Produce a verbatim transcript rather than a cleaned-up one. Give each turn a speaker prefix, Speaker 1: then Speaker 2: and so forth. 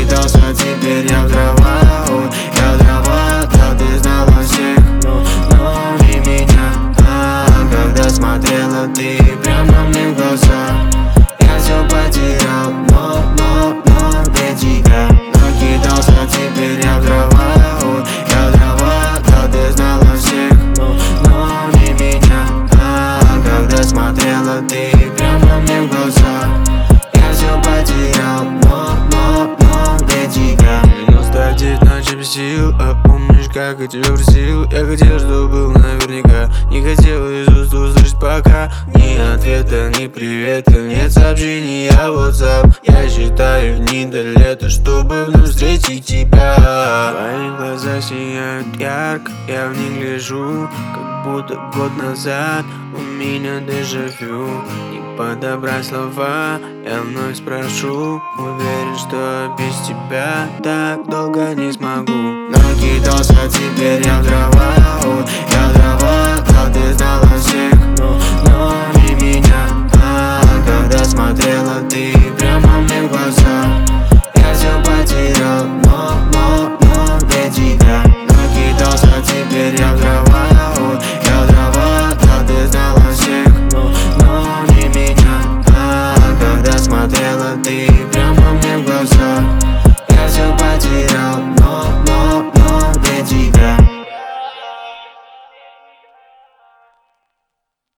Speaker 1: Накидался, теперь я в дрова. Ой, я в дрова, да ты знала всех, но, но не меня. А когда смотрела ты прямо мне в глаза, я все потерял, но, но, но для тебя. Накидался, теперь я в дрова. Ой, я в дрова, да ты знала всех, но, но не меня. А когда смотрела ты прямо мне в глаза, я все потерял, но, но, но для тебя.
Speaker 2: девяносто девять на чипе сил, а помнишь, как я тебя просил? Я хотел, чтобы был наверняка. Не хотел из уст услышать пока ни ответа, ни привета, нет сообщений, я WhatsApp. Я считаю дни до лета, чтобы вновь встретить тебя. Твои глаза сияют ярко, я в них гляжу, как будто год назад у меня дежавю. Не подобрать слова, я вновь спрошу, уверен, что без тебя так долго не смогу.
Speaker 1: Накидался, теперь я в дрова. Ой, я в дрова, да ты знала всех, но, но не меня.